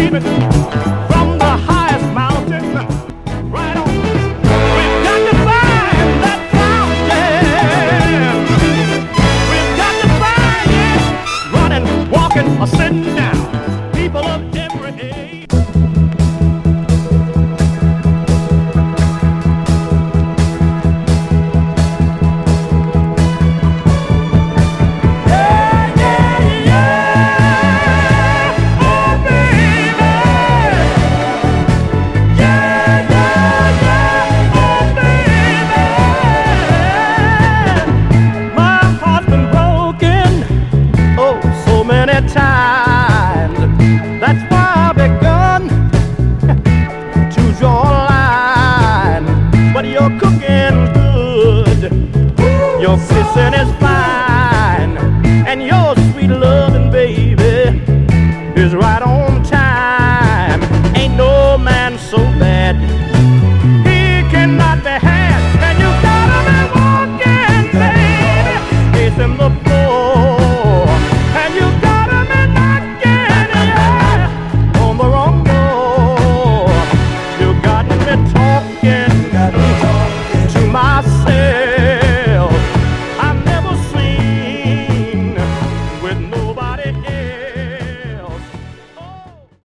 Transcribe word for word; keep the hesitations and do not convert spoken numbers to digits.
baby, from the highest mountain, right on. We've got to find that fountain. We've got to find it, running, walking, or sitting down. People of every age. Times. That's why I begun to draw a line. But you're cooking good, your kissing is fine, and your sweet loving, baby, is right on.